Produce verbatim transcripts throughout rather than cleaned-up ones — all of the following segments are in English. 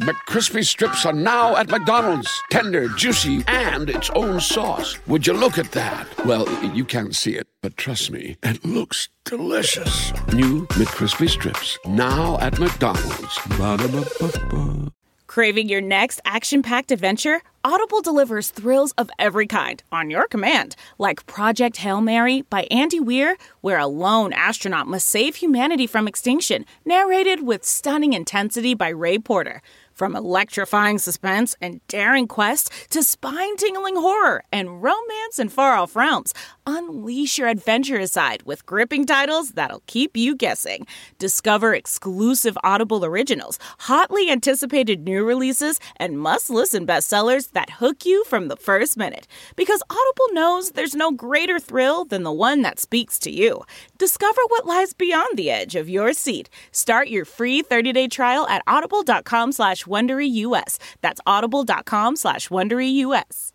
McCrispy strips are now at McDonald's. Tender, juicy, and its own sauce. Would you look at that? Well, you can't see it, but trust me, it looks delicious. New McCrispy strips, now at McDonald's. Ba-da-ba-ba-ba. Craving your next action-packed adventure? Audible delivers thrills of every kind on your command, like Project Hail Mary by Andy Weir, where a lone astronaut must save humanity from extinction, narrated with stunning intensity by Ray Porter. From electrifying suspense and daring quest to spine-tingling horror and romance in far-off realms, unleash your adventurous side with gripping titles that'll keep you guessing. Discover exclusive Audible originals, hotly anticipated new releases, and must-listen bestsellers that hook you from the first minute. Because Audible knows there's no greater thrill than the one that speaks to you. Discover what lies beyond the edge of your seat. Start your free thirty-day trial at audible.com slash Wondery US. That's audible.com slash Wondery US.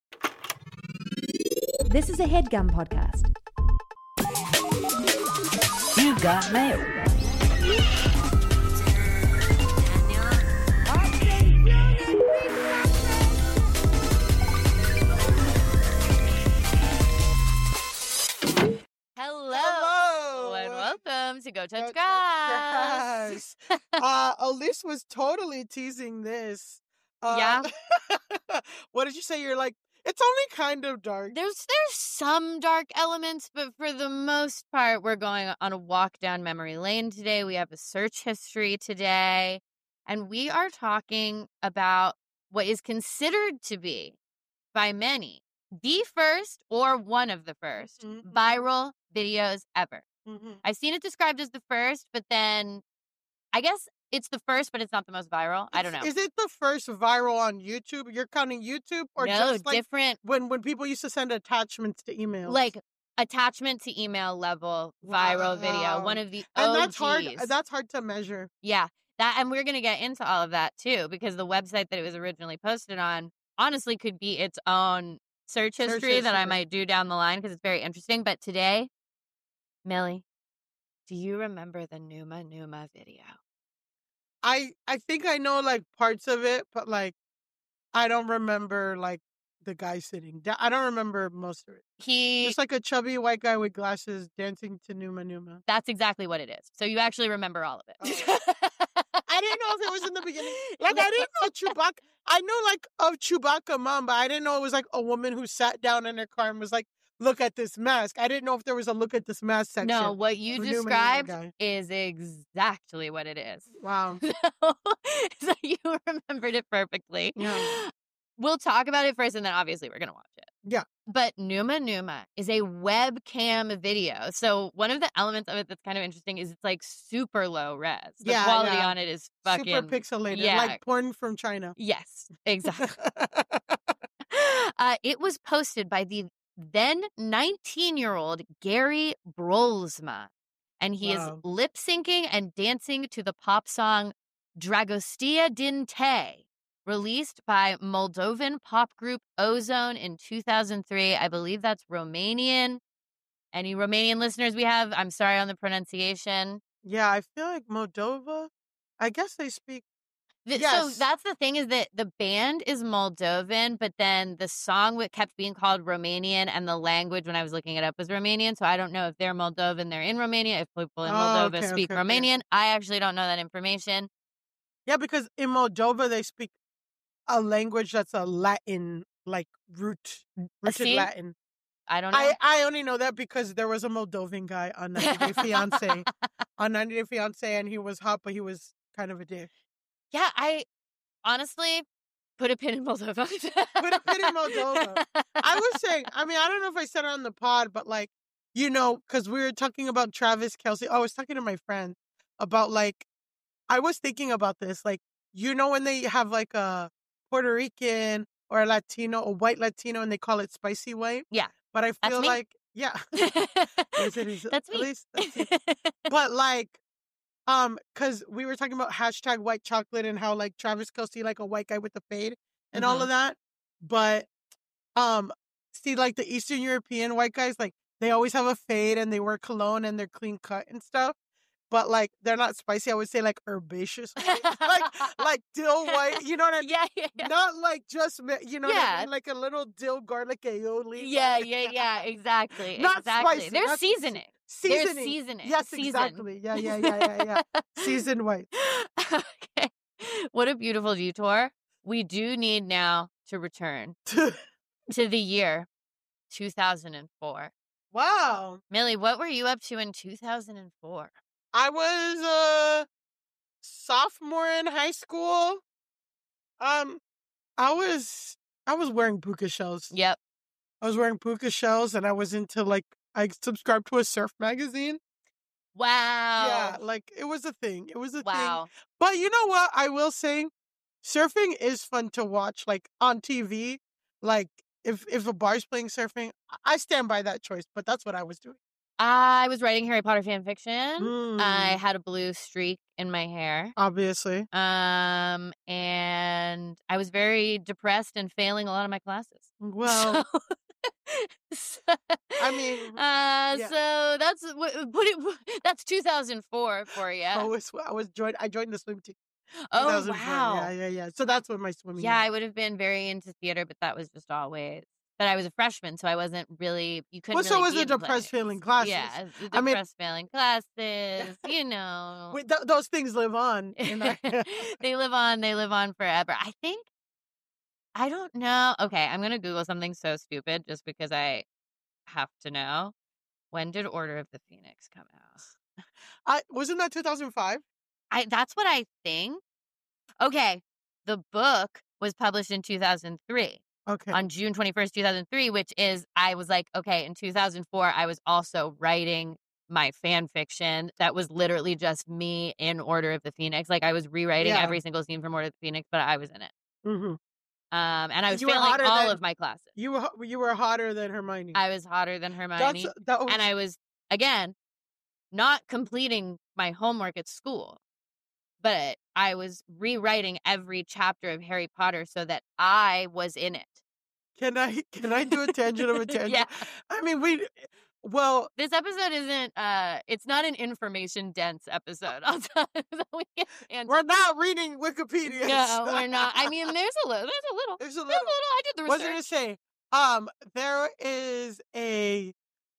This is a HeadGum podcast. You got mail. Hello. Hello. And welcome to Go Touch Go Touch Grass. Grass. uh, Elise was totally teasing this. Uh, Yeah. What did you say? You're like, it's only kind of dark. There's there's some dark elements, but for the most part, we're going on a walk down memory lane today. We have a search history today, and we are talking about what is considered to be, by many, the first or one of the first Mhm. viral videos ever. Mm-hmm. I've seen it described as the first, but then I guess it's the first, but it's not the most viral. I don't know. Is it the first viral on YouTube? You're counting YouTube, or no, just like different, when when people used to send attachments to emails? like attachment to email level viral video. Wow. One of the and O Gs. that's hard. That's hard to measure. Yeah, that, and we're gonna get into all of that too, because the website that it was originally posted on honestly could be its own search Search history that I history. might do down the line because it's very interesting. But today, Millie, do you remember the Numa Numa video? I I think I know like parts of it, but like I don't remember like the guy sitting down. I don't remember most of it. He Just like a chubby white guy with glasses dancing to Numa Numa. That's exactly what it is. So you actually remember all of it. I didn't know if it was in the beginning. Like I didn't know Chewbacca. I know like of Chewbacca mom, but I didn't know it was like a woman who sat down in her car and was like, "Look at this mask." I didn't know if there was a "look at this mask" section. No, what you of Numa Numa described guy. is exactly what it is. Wow. So, so you remembered it perfectly. Yeah. We'll talk about it first, and then obviously we're going to watch it. Yeah. But Numa Numa is a webcam video. So one of the elements of it that's kind of interesting is it's like super low res. The Yeah, quality yeah. on it is fucking Super pixelated, yeah. like porn from China. Yes, exactly. uh, it was posted by the then nineteen-year-old Gary Brolsma, and he Wow. is lip syncing and dancing to the pop song Dragostea din Te, released by Moldovan pop group Ozone in two thousand three. I believe that's Romanian. Any Romanian listeners we have, I'm sorry on the pronunciation. Yeah, I feel like Moldova. I guess they speak. Th- Yes. So that's the thing, is that the band is Moldovan, but then the song w- kept being called Romanian, and the language when I was looking it up was Romanian. So I don't know if they're Moldovan, they're in Romania. If people in Oh, Moldova okay, speak okay, okay. Romanian, I actually don't know that information. Yeah, because in Moldova they speak a language that's a Latin, like root, rooted see? Latin. I don't know. I, I only know that because there was a Moldovan guy on ninety Day Fiance, on ninety Day Fiance, and he was hot, but he was kind of a dick. yeah, I honestly put a pin in Moldova. Put a pin in Moldova. I was saying, I mean, I don't know if I said it on the pod, but like, you know, because we were talking about Travis Kelce. I was talking to my friend about like, I was thinking about this, like, you know, when they have like a Puerto Rican or a Latino, a white Latino, and they call it spicy white. Yeah. But I That's feel me. like, yeah. Is it- is it- That's at me. least that's it. But like, um, because we were talking about hashtag white chocolate and how like Travis Kelce, like a white guy with a fade and all Mhm. of that. But um, see, like the Eastern European white guys, like they always have a fade and they wear cologne and they're clean cut and stuff. but like they're not spicy. I would say like herbaceous, white. like like dill white. You know what I mean? Yeah, yeah, yeah. Not like just ma- you know what I Yeah. mean? Like a little dill garlic aioli. Yeah, like- yeah, yeah, exactly. Not exactly. spicy, There's not spicy. seasoning. Seasoning. There's seasoning. Yes, Season. exactly. Yeah, yeah, yeah, yeah, yeah. Seasoned white. Okay. What a beautiful detour. We do need now to return to the year two thousand four. Wow. Millie, what were you up to in two thousand four? I was a sophomore in high school. Um, I was I was wearing puka shells. Yep. I was wearing puka shells, and I was into like I subscribed to a surf magazine. Wow. Yeah, like it was a thing. It was a thing. Wow. But you know what? I will say, surfing is fun to watch, like on T V. Like if if a bar's playing surfing, I stand by that choice. But that's what I was doing. I was writing Harry Potter fan fiction. Mm, I had a blue streak in my hair. obviously. Um, and I was very depressed and failing a lot of my classes. Well, So- so- I mean, uh, yeah. so that's what put it. That's two thousand four for you. I was I was joined. I joined the swim team. Oh two thousand four. wow. Yeah, yeah, yeah. So that's what my swimming. Yeah, is. I would have been very into theater, but that was just always. But I was a freshman, so I wasn't really. You couldn't. Well, so really was be the in depressed plays. failing classes. Yeah, the I mean- depressed failing classes. You know, Wait, th- those things live on. In our- they live on. They live on forever. I think. I don't know. Okay, I'm gonna Google something so stupid just because I have to know. When did Order of the Phoenix come out? I wasn't that two thousand five. I that's what I think. Okay, the book was published in two thousand three. Okay. On June twenty-first, two thousand three, which is, I was like, okay, in two thousand four, I was also writing my fan fiction that was literally just me in Order of the Phoenix. Like, I was rewriting Yeah. every single scene from Order of the Phoenix, but I was in it. hmm Um, and I was You were failing hotter all than- of my classes. You were ho- you were hotter than Hermione. I was hotter than Hermione. That's that was, And I was, again, not completing my homework at school, but I was rewriting every chapter of Harry Potter so that I was in it. Can I can I do a tangent of a tangent? Yeah. I mean, we. Well, This episode isn't, uh, it's not an information dense episode. I'll tell you. So we can answer- we're not reading Wikipedia. No, we're not. I mean, there's a little, there's a little, There's a there's a little. little. I did the What was research. I gonna say? Um, there is a.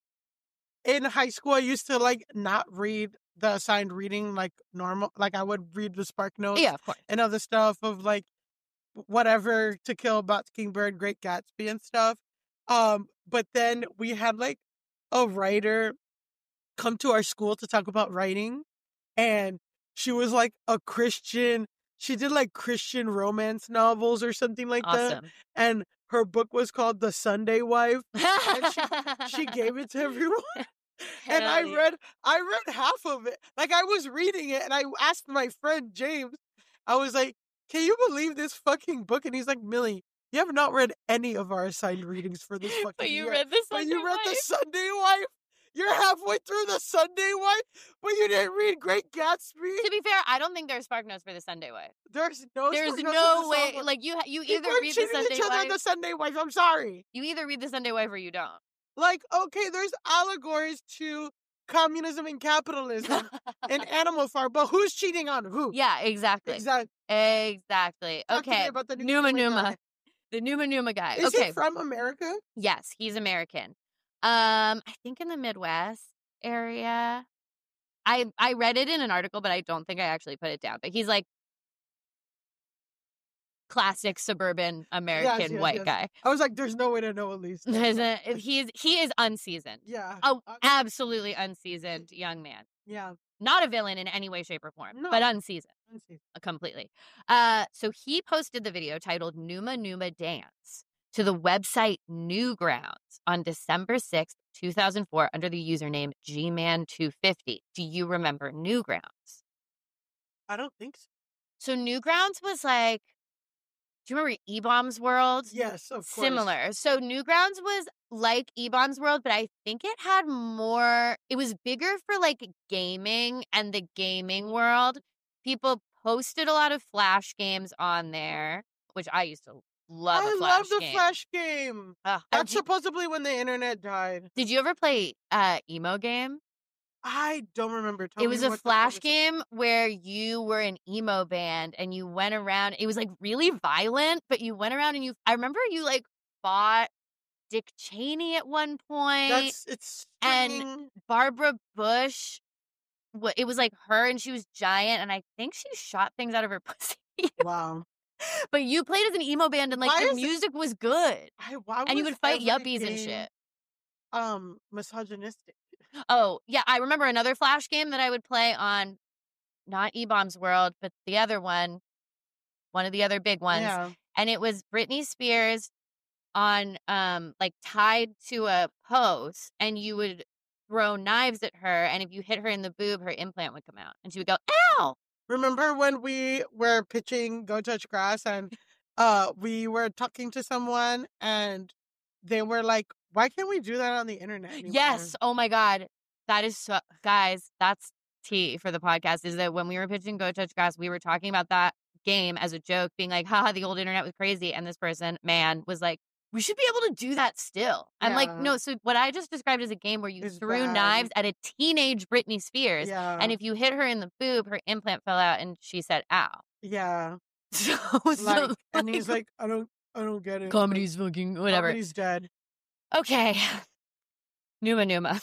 In high school, I used to like not read the assigned reading like normal. Like I would read the Spark Notes Yeah, of course. and other stuff of like whatever To Kill a Mockingbird, Great Gatsby and stuff. Um, but then we had like a writer come to our school to talk about writing, and she was like a Christian. She did like Christian romance novels or something like that, Awesome. and her book was called The Sunday Wife. And she gave it to everyone. And I Hell yeah. read I read half of it. Like I was reading it and I asked my friend James, I was like, can you believe this fucking book? And he's like, Millie, you have not read any of our assigned readings for this fucking But you year. read this But Sunday you read The Wife. Sunday Wife? You're halfway through The Sunday Wife, but you didn't read Great Gatsby? To be fair, I don't think there's spark notes for the Sunday Wife. There's no There's Spark Notes no in the way. summer. Like you, ha- you People either are read the cheating Sunday each other in Wife. The Sunday Wife. I'm sorry. You either read the Sunday Wife or you don't. Like, okay, there's allegories to communism and capitalism and Animal Farm, but who's cheating on who? Yeah, exactly. Exactly. Exactly. Talk to me Okay. about the Numa Numa Numa. guy. The Numa Numa guy. Is okay. he from America? Yes, he's American. Um, I think in the Midwest area. I I read it in an article, but I don't think I actually put it down. But he's like classic suburban American yes, white yes. guy. I was like, there's no way to know at least. Isn't- He's he is unseasoned. Yeah. Oh, Uh, absolutely unseasoned young man. yeah. Not a villain in any way, shape, or form, No. but unseasoned. Let's see. Completely. Uh, so he posted the video titled Numa Numa Dance to the website Newgrounds on December sixth, two thousand four under the username G Man two fifty. Do you remember Newgrounds? I don't think so. So Newgrounds was like, do you remember E-Bombs World? Yes, of course. Similar. So Newgrounds was like E-Bombs World, but I think it had more, it was bigger for like gaming and the gaming world. People posted a lot of Flash games on there, which I used to love. I a Flash love the game. Flash game. Ugh. That's did, supposedly when the internet died. did you ever play uh emo game? I don't remember. Tell It me was a what the flash fuck is it. game where you were an emo band and you went around. It was like really violent, but you went around and you. I remember you like fought Dick Cheney at one point. That's it's and stringing- Barbara Bush. What it was like her and she was giant, and I think she shot things out of her pussy. wow. But you played as an emo band, and like Why the is it- music was good, I, why and you was would fight every yuppies and game, shit. Um, misogynistic. Oh, yeah. I remember another Flash game that I would play on not E-Bombs World, but the other one, one of the other big ones. Yeah. And it was Britney Spears on, um, like tied to a post, and you would throw knives at her. And if you hit her in the boob, her implant would come out. And she would go, ow! Remember when we were pitching Go Touch Grass and uh we were talking to someone and they were like, why can't we do that on the internet anymore? Yes. Oh my God. That is so, guys, that's tea for the podcast is that when we were pitching Go Touch Grass, we were talking about that game as a joke, being like, haha, the old internet was crazy. And this person, man, was like, we should be able to do that still. I'm like, Yeah. no. So what I just described as a game where you It's threw bad. knives at a teenage Britney Spears. Yeah. And if you hit her in the boob, her implant fell out and she said, ow. yeah. So, Like, so and he's like, I don't I don't get it. comedy's fucking Like, whatever. Comedy's dead. Okay. Numa Numa.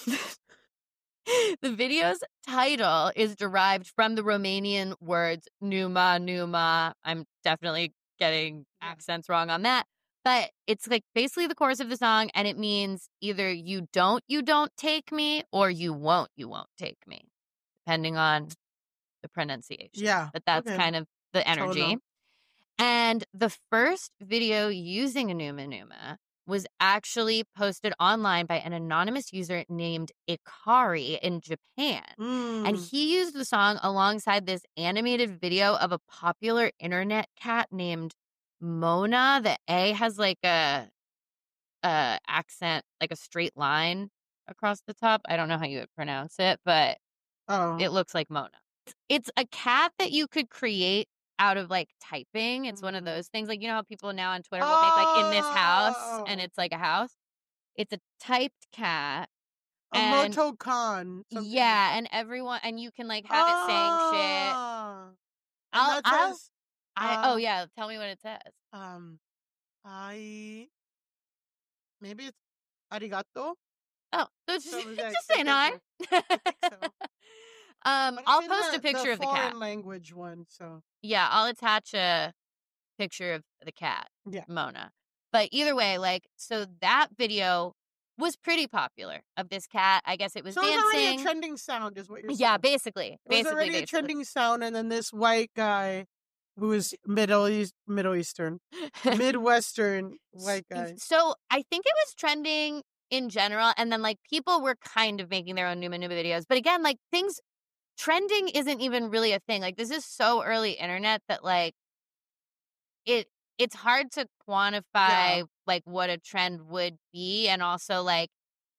The video's title is derived from the Romanian words Numa Numa. I'm definitely getting Yeah. accents wrong on that. But it's like basically the chorus of the song, and it means either you don't, you don't take me, or you won't, you won't take me, depending on the pronunciation. Yeah. But that's okay. kind of the energy. Total. And the first video using a Numa Numa was actually posted online by an anonymous user named Ikari in Japan. And Mm. he used the song alongside this animated video of a popular internet cat named Mona. The A has like a, a accent, like a straight line across the top. I don't know how you would pronounce it, but Oh. it looks like Mona. It's a cat that you could create out of like typing. It's one of Mhm. those things, like you know how people now on Twitter will make like in this house, and Oh. it's like a house. It's a typed cat. a and- Moto Con. something Yeah, like and everyone and you can like have it saying shit. Ah. And I'll- that I'll- says, I uh, oh yeah, tell me what it says. um, I maybe it's arigato. Oh, so it's So just, it was it's like, just saying hi. I think so. um, But it's I'll in post the- a picture the of the foreign cat. language one. So Yeah, I'll attach a picture of the cat, Yeah. Mona. But either way, like, so that video was pretty popular of this cat. I guess it was so it's already a dancing. trending sound, is what you're saying. Yeah, basically, It was basically, already basically. a trending sound, and then this white guy, who is Middle East, Middle Eastern, Midwestern white guy. So I think it was trending in general, and then like people were kind of making their own Numa Numa videos. But again, like things trending isn't even really a thing. Like this is so early internet that like it it's hard to quantify Yeah. like what a trend would be, and also like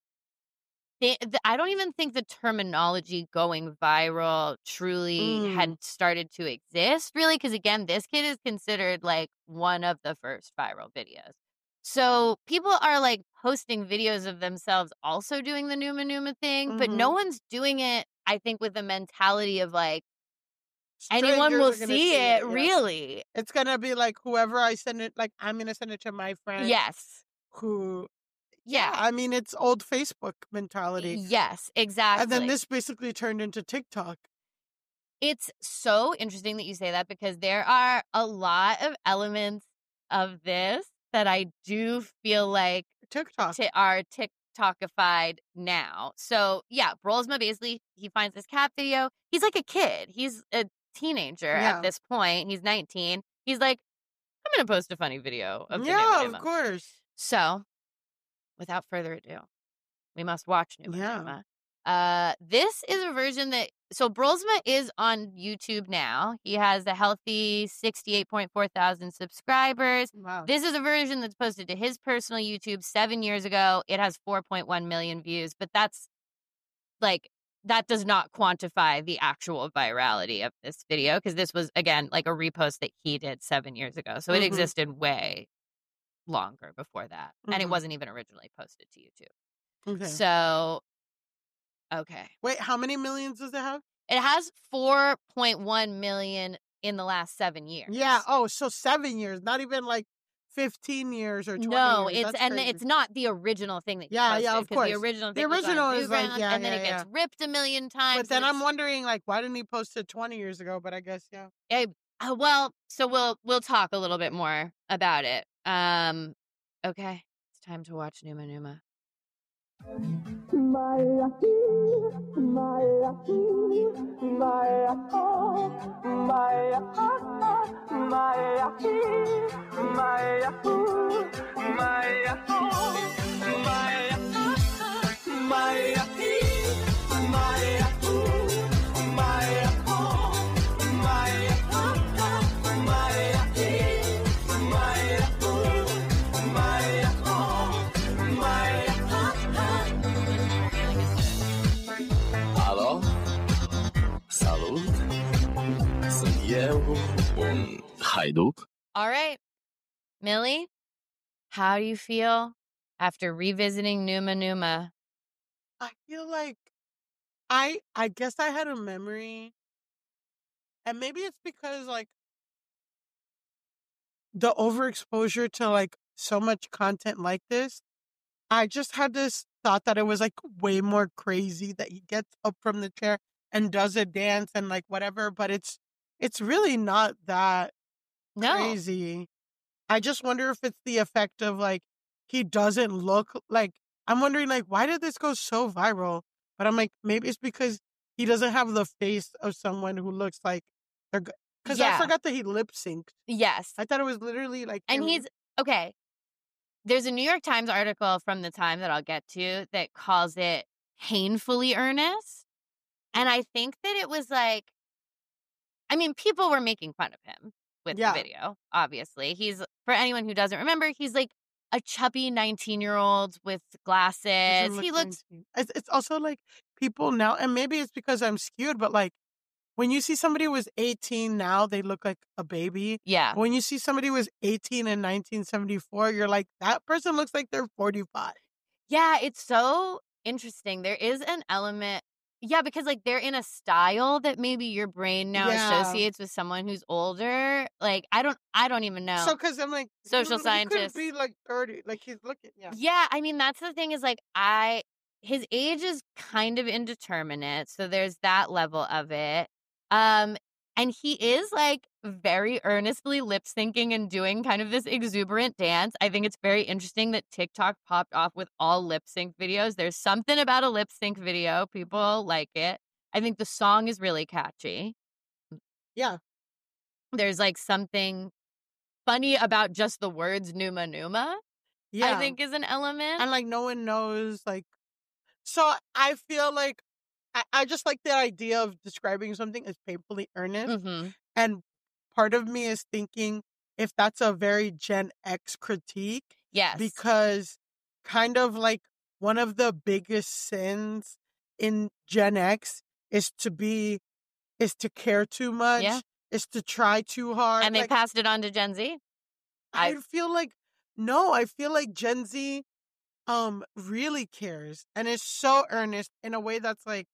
the, the, I don't even think the terminology going viral truly Mm. had started to exist, really, because again, this kid is considered like one of the first viral videos. So people are like posting videos of themselves also doing the Numa Numa thing, but no Mhm. one's doing it, I think, with the mentality of like anyone Strangers will are gonna see it, yeah. really. It's gonna be like whoever I send it. Like I'm gonna send it to my friend. Yes. Who? Yeah. I mean, it's old Facebook mentality. Yes, exactly. And then this basically turned into TikTok. It's so interesting that you say that because there are a lot of elements of this that I do feel like TikTok. t- are TikTokified now. So yeah, Brolsma basically, he finds this cat video. He's like a kid. He's a teenager Yeah. at this point. He's nineteen. He's like, I'm going to post a funny video of the yeah, Numa of Numa. course. So without further ado, we must watch Numa Yeah. Numa. Uh, this is a version that so Brolsma is on YouTube now. He has a healthy sixty-eight point four thousand subscribers. Wow. This is a version that's posted to his personal YouTube seven years ago. It has four point one million views, but that's like that does not quantify the actual virality of this video because this was again like a repost that he did seven years ago. So it Mhm. existed way longer before that, and it Mhm. wasn't even originally posted to YouTube. okay. So Okay. Wait, how many millions does it have? It has four point one million in the last seven years. Yeah. Oh, so seven years, not even like fifteen years or twenty No, years. it's That's and crazy. it's not the original thing that you Yeah, posted. yeah, of 'cause course. The original The thing was on original is like, Newgrounds, yeah, and then yeah, it gets yeah. ripped a million times. But then and I'm it's- wondering, like, why didn't he post it twenty years ago? But I guess, yeah. Eh, uh, well, so we'll we'll talk a little bit more about it. Um, okay, it's time to watch Numa Numa. Hallo? Salut? Sunt eu un haiduc? All right, Millie, how do you feel after revisiting Numa Numa? I feel like I I guess I had a memory, and maybe it's because like the overexposure to like so much content like this. I just had this thought that it was like way more crazy that he gets up from the chair and does a dance and like whatever, but it's it's really not that No. crazy. I just wonder if it's the effect of like he doesn't look like I'm wondering like why did this go so viral? But I'm like maybe it's because he doesn't have the face of someone who looks like they're because Yeah. I forgot that he lip synced. Yes. I thought it was literally like And him- he's okay. There's a New York Times article from the time that I'll get to that calls it painfully earnest. And I think that it was like, I mean, people were making fun of him with Yeah. the video, obviously. He's, for anyone who doesn't remember, he's like a chubby nineteen year old with glasses. doesn't He look looks, nineteen. It's, it's also like people now, and maybe it's because I'm skewed, but like when you see somebody who was eighteen now, they look like a baby. yeah. When you see somebody who was eighteen in nineteen seventy-four, you're like, that person looks like they're forty-five. Yeah, it's so interesting. There is an element, yeah, because like they're in a style that maybe your brain now Yeah. associates with someone who's older. Like I don't, I don't even know. So, because I'm like, Social he- scientist. He could be like thirty. Like he's looking, yeah. yeah, I mean that's the thing is like I, his age is kind of indeterminate, so there's that level of it. Um, and he is like very earnestly lip syncing and doing kind of this exuberant dance. I think it's very interesting that TikTok popped off with all lip sync videos. There's something about a lip sync video. People like it. I think the song is really catchy. Yeah. There's like something funny about just the words Numa Numa, Yeah. I think is an element. And like no one knows, like, so I feel like I, I just like the idea of describing something as painfully earnest. Mhm. And part of me is thinking if that's a very Gen X critique, Yes. because kind of like one of the biggest sins in Gen X is to be, is to care too much, Yeah. is to try too hard. and they Like, passed it on to Gen Z. I I- feel like, no, I feel like Gen Z um really cares and is so earnest in a way that's like,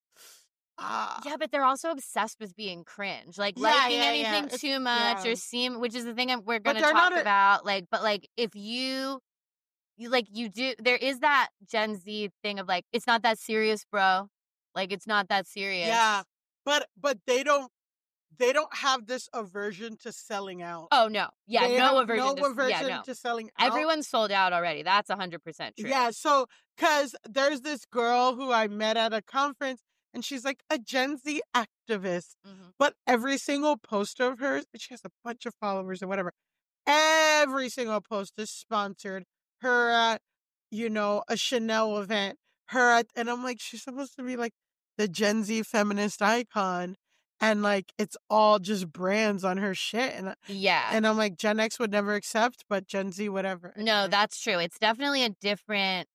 ah. Yeah, but they're also obsessed with being cringe, like Yeah, liking yeah, yeah. anything It's- too much yeah. or seem, which is the thing I'm- we're But going to they're talk not a- about. Like, but like if you, you like you do, there is that Gen Z thing of like it's not that serious, bro. Like it's not that serious. Yeah, but but they don't they don't have this aversion to selling out. Oh no. Yeah. They no have aversion. No to, aversion yeah. No. to selling out. Everyone's sold out already. That's a hundred percent true. Yeah, so because there's this girl who I met at a conference, and she's like a Gen Z activist, Mhm. but every single post of hers, and she has a bunch of followers or whatever. Every single post is sponsored. Her at, you know, a Chanel event. Her at, and I'm like, she's supposed to be like the Gen Z feminist icon, and like it's all just brands on her shit, and Yeah. and I'm like, Gen X would never accept, but Gen Z, whatever. No, Anyway. that's true. It's definitely a different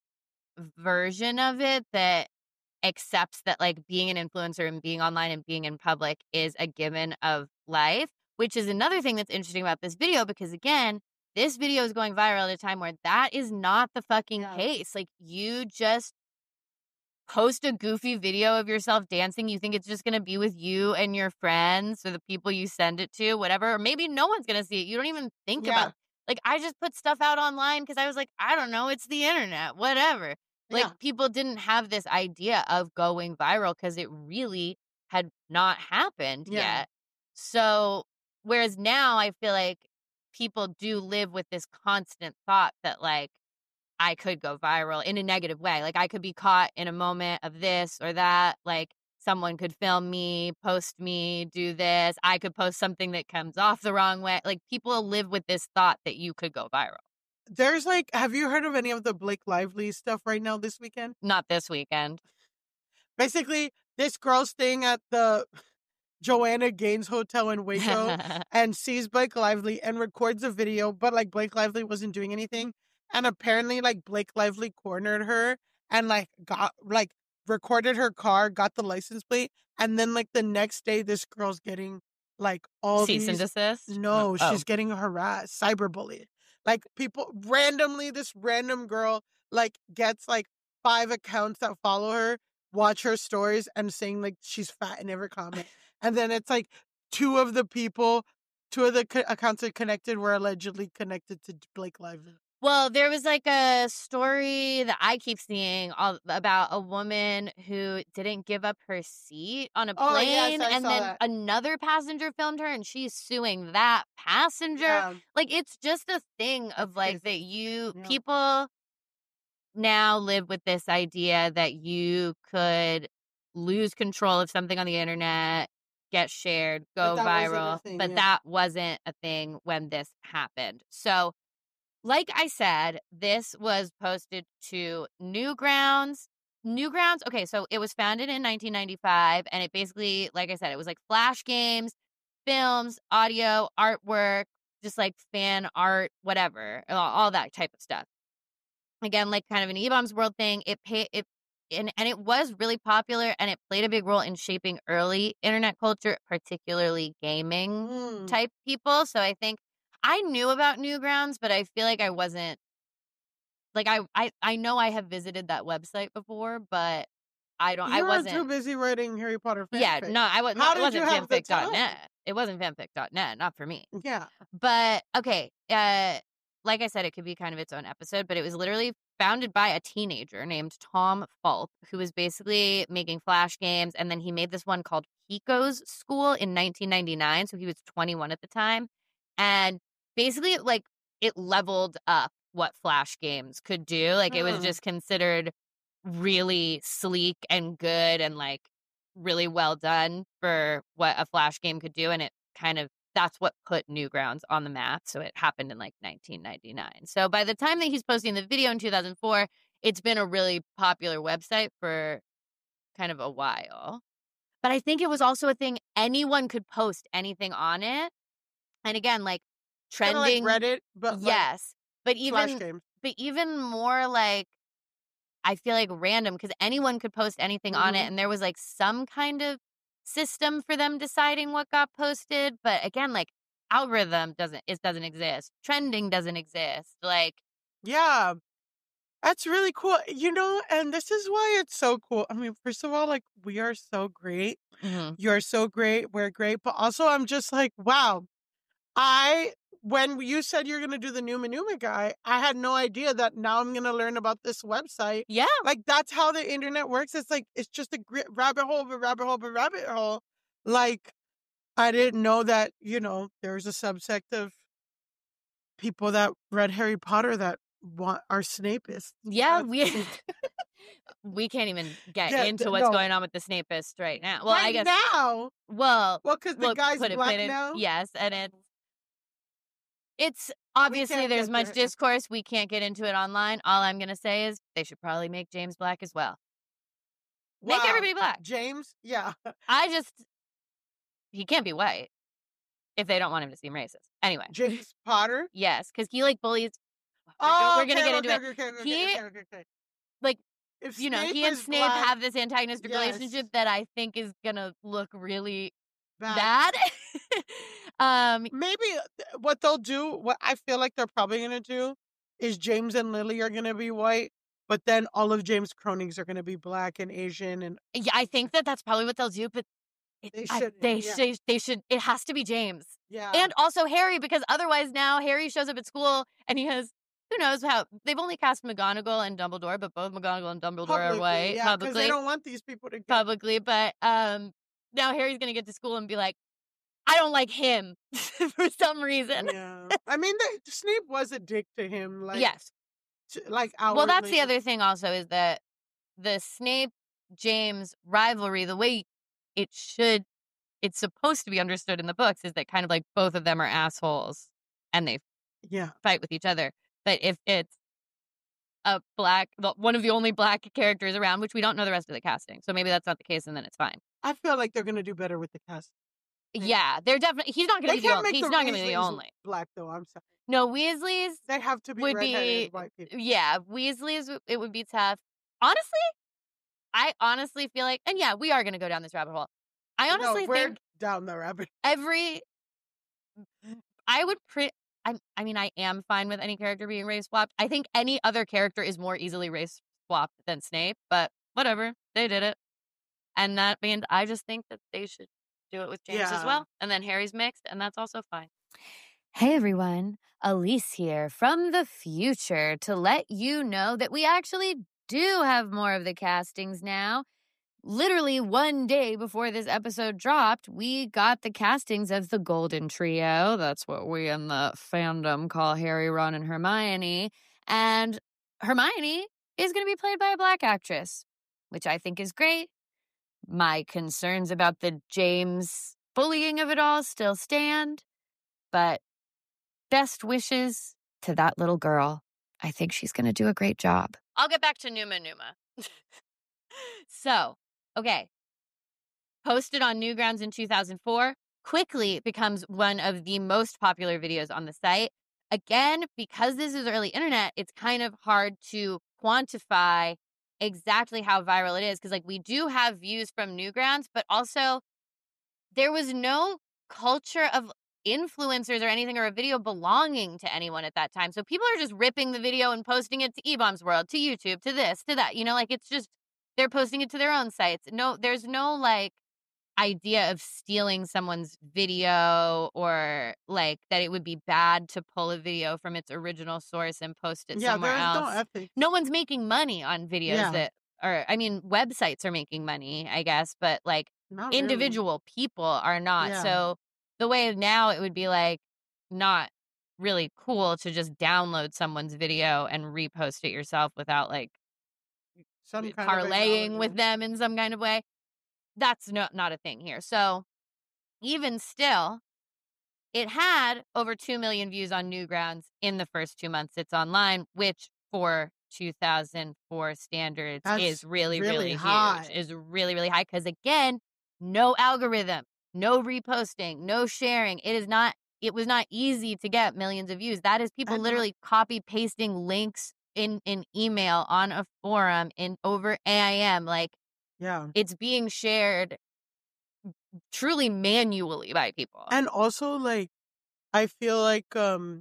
version of it that accepts that like being an influencer and being online and being in public is a given of life, which is another thing that's interesting about this video because again, this video is going viral at a time where that is not the fucking Yeah. case. Like you just post a goofy video of yourself dancing. You think it's just going to be with you and your friends or the people you send it to, whatever. Or maybe no one's going to see it. You don't even think Yeah. about it. Like, I just put stuff out online because I was like, I don't know. It's the internet, whatever. Like, Yeah. people didn't have this idea of going viral because it really had not happened Yeah. yet. So, whereas now I feel like people do live with this constant thought that, like, I could go viral in a negative way. Like, I could be caught in a moment of this or that. Like, someone could film me, post me, do this. I could post something that comes off the wrong way. Like, people live with this thought that you could go viral. There's like, have you heard of any of the Blake Lively stuff right now this weekend? Not this weekend. Basically, this girl's staying at the Joanna Gaines Hotel in Waco and sees Blake Lively and records a video, but like Blake Lively wasn't doing anything. And apparently, like, Blake Lively cornered her and like got like recorded her car, got the license plate, and then like the next day, this girl's getting like all Cease these. and desist? No, Oh. she's getting harassed, cyberbullied. Like, people randomly, this random girl like gets like five accounts that follow her, watch her stories, and saying like she's fat in every comment. And then it's like two of the people, two of the co- accounts that connected were allegedly connected to Blake Lively. Well, there was like a story that I keep seeing all, about a woman who didn't give up her seat on a Oh, plane, yes, I and saw then that. another passenger filmed her, and she's suing that passenger. Yeah. Like, it's just a thing of That's like crazy. that you Yeah. people now live with this idea that you could lose control of something on the internet, get shared, go But that wasn't a viral, thing, but yeah. that wasn't a thing when this happened. So, like I said, this was posted to Newgrounds. Newgrounds, okay, so it was founded in nineteen ninety-five, and it basically, like I said, it was like flash games, films, audio, artwork, just like fan art, whatever, all, all that type of stuff. Again, like kind of an E-Bombs World thing. It pay it and, and it was really popular, and it played a big role in shaping early internet culture, particularly gaming Mm. type people. So I think I knew about Newgrounds, but I feel like I wasn't like I I, I know I have visited that website before, but I don't You I were wasn't too busy writing Harry Potter fanfic. yeah, no, I was How not it did wasn't you have the fanfic dot time? net. It wasn't fanfic dot net, not for me. Yeah. But okay, uh like I said, it could be kind of its own episode, but it was literally founded by a teenager named Tom Falk, who was basically making flash games, and then he made this one called Pico's School in nineteen ninety-nine, so he was twenty-one at the time. And basically, like, it leveled up what flash games could do. Like, it was Hmm. just considered really sleek and good and, like, really well done for what a flash game could do. And it kind of, that's what put Newgrounds on the map. So it happened in, like, nineteen ninety-nine. So by the time that he's posting the video in two thousand four, it's been a really popular website for kind of a while. But I think it was also a thing anyone could post anything on it. And again, like, Kinda trending. like Reddit, but like yes. But flash even games. but even more like, I feel like random, because anyone could post anything on it, Mhm. and there was like some kind of system for them deciding what got posted. But again, like, algorithm doesn't it doesn't exist. Trending doesn't exist. Like, Yeah. That's really cool. You know, and this is why it's so cool. I mean, first of all, like, we are so great. mhm. You're so great. We're great. But also, I'm just like, wow. I, when you said you're going to do the Numa Numa guy, I had no idea that now I'm going to learn about this website. Yeah. Like, that's how the internet works. It's like, it's just a gr- rabbit hole of a rabbit hole of a rabbit hole. Like, I didn't know that, you know, there's a subsect of people that read Harry Potter that want are Snapists. Yeah, That's- we we can't even get Yeah, into th- what's no. going on with the Snapist right now. Well, I Right guess now. well, Well, because the we'll guy's put it black put in- now. Yes, and it's it's obviously can't there's get much there. discourse. We can't get into it online. All I'm gonna say is they should probably make James black as well. Make Wow. everybody black. James, yeah. I just he can't be white if they don't want him to seem racist. Anyway, James Potter. yes, because he like bullies. We're, Oh, we're gonna okay, get into okay, it. okay, okay, He- okay, okay, okay. like, If You know, Snape he and is Snape black, have this antagonistic yes. relationship that I think is gonna look really bad. bad. um, Maybe uh, what they'll do, what I feel like they're probably gonna do, is James and Lily are gonna be white, but then all of James' cronies are going to be black and Asian, and Yeah, I think that that's probably what they'll do, but it, They I- shouldn't, they, yeah. should, they should, it has to be James. yeah, And also Harry, because otherwise now Harry shows up at school and he has, who knows how, they've only cast McGonagall and Dumbledore, but both McGonagall and Dumbledore are publicly, white, yeah, because publicly, they don't want these people to get. publicly, but um, now Harry's going to get to school and be like, I don't like him for some reason. Yeah, I mean, they, Snape was a dick to him, like Yes. t- like Well, that's the outwardly. other thing also is that the Snape-James rivalry, the way it should, it's supposed to be understood in the books is that kind of like both of them are assholes and they Yeah, fight with each other. But if it's a black, the- one of the only black characters around, which we don't know the rest of the casting, so maybe that's not the case and then it's fine. I feel like they're gonna do better with the cast. Yeah. Yeah, they're definitely, he's not going They to be the can't only, make he's the not going to be the Weasleys only. black though. I'm sorry. No, Weasley's, They have to be Would redheaded be- white people. yeah, Weasley's, it would be tough. Honestly, I honestly feel like, and yeah, we are going to go down this rabbit hole. I honestly no, we're think down the rabbit. every, I would pre, I, I mean, I am fine with any character being race swapped. I think any other character is more easily race swapped than Snape, but whatever, they did it. And that means I just think that they should do it with James as Yeah. well. And then Harry's mixed, and that's also fine. Hey everyone, Elise here from the future to let you know that we actually do have more of the castings now. Literally one day before this episode dropped, we got the castings of the Golden Trio. That's what we in the fandom call Harry, Ron, and Hermione. And Hermione is going to be played by a black actress, which I think is great. My concerns about the James bullying of it all still stand, but best wishes to that little girl. I think she's going to do a great job. I'll get back to Numa Numa. So, okay. Posted on Newgrounds in two thousand four, quickly becomes one of the most popular videos on the site. Again, because this is early internet, it's kind of hard to quantify exactly how viral it is. Because, like, we do have views from Newgrounds, but also there was no culture of influencers or anything or a video belonging to anyone at that time. So people are just ripping the video and posting it to eBaum's World, to YouTube, to this, to that. You know, like it's just, they're posting it to their own sites. No, there's no like idea of stealing someone's video or like that it would be bad to pull a video from its original source and post it Yeah, somewhere there's else. no ethics. No one's making money on videos Yeah. that are, I mean, websites are making money, I guess, but like Not really. individual people are not. Yeah. So the way now it would be like not really cool to just download someone's video and repost it yourself without like Some kind of parlaying with acknowledgement. them in some kind of way. That's not not a thing here. So even still, it had over two million views on Newgrounds in the first two months it's online, which for two thousand four standards That's is really, really really high. huge. Is really, really high. Because again, no algorithm, no reposting, no sharing. It is not, it was not easy to get millions of views. That is people And- literally copy pasting links in in email on a forum in over A I M. Like Yeah. it's being shared truly manually by people. And also, like, I feel like um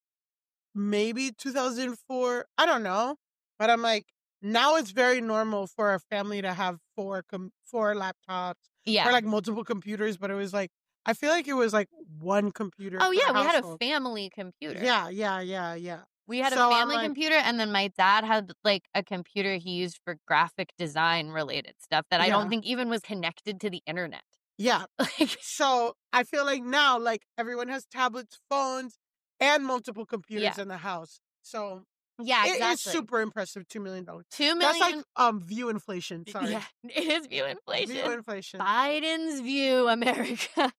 maybe two thousand four, I don't know, but I'm like, now it's very normal for a family to have four com- four laptops yeah. or like multiple computers, but it was like, I feel like it was like one computer. oh per yeah, we had a household. family computer. Yeah, yeah, yeah, yeah. We had So a I'm family like- computer, and then my dad had like a computer he used for graphic design related stuff that I Yeah. don't think even was connected to the internet. Yeah. Like, So I feel like now, like, everyone has tablets, phones, and multiple computers Yeah. in the house. So yeah, it is exactly. super impressive. Two million dollars. Two That's million. like um view inflation. Sorry, Yeah, it is view inflation. view inflation. Biden's view, America.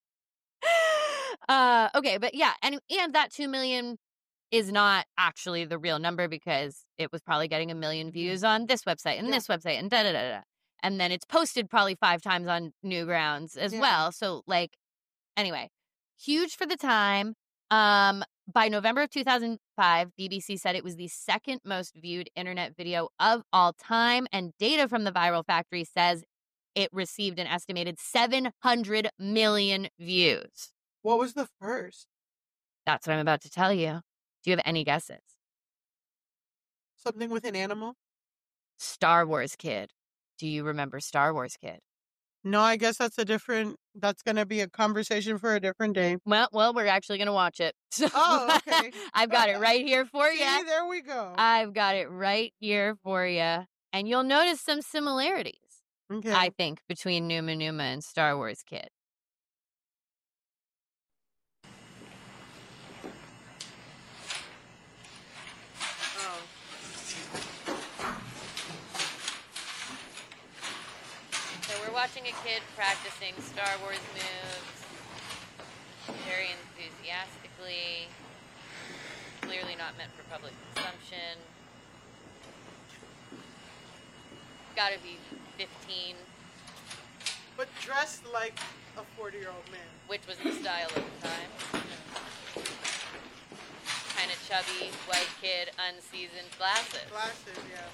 uh, okay, but yeah, and and that two million is not actually the real number because it was probably getting a million views on this website and Yeah. this website and da da da da, and then it's posted probably five times on Newgrounds as Yeah. well. So like, anyway, huge for the time. Um, by November of two thousand five, B B C said it was the second most viewed internet video of all time, and data from the Viral Factory says it received an estimated seven hundred million views. What was the first? That's what I'm about to tell you. Do you have any guesses? Something with an animal? Star Wars Kid. Do you remember Star Wars Kid? No, I guess that's a different, that's going to be a conversation for a different day. Well, well, we're actually going to watch it. So Oh, okay. I've got it right here for See, you. there we go. I've got it right here for you. And you'll notice some similarities, Okay. I think, between Numa Numa and Star Wars Kid. Oh. So we're watching a kid practicing Star Wars moves very enthusiastically. Clearly not meant for public consumption. Gotta be fifteen, But dressed like a forty-year-old man. which was the style of the time. Kind of chubby, white kid, unseasoned glasses. Glasses, yeah.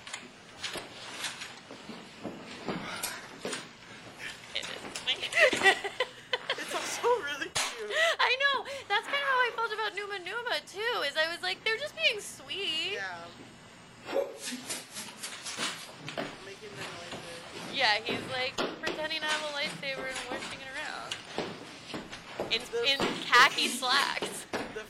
It is. It's also really cute. I know. That's kind of how I felt about Numa Numa too. Is I was like, they're just being sweet. Yeah. Making the noises. Yeah, he's like pretending to have a lightsaber and whipping it around. In The- in khaki slacks. The